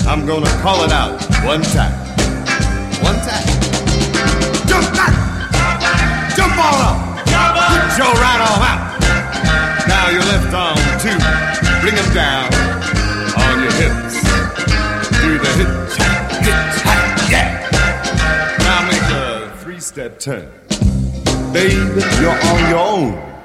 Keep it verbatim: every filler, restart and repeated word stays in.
I'm gonna call it out one time. One time. Jump back! Jump on up! Get your right arm out. Now your left arm too. Bring him down on your hips. Do the hip, hip, hop, yeah. Now make a three-step turn. Baby, you're on your own.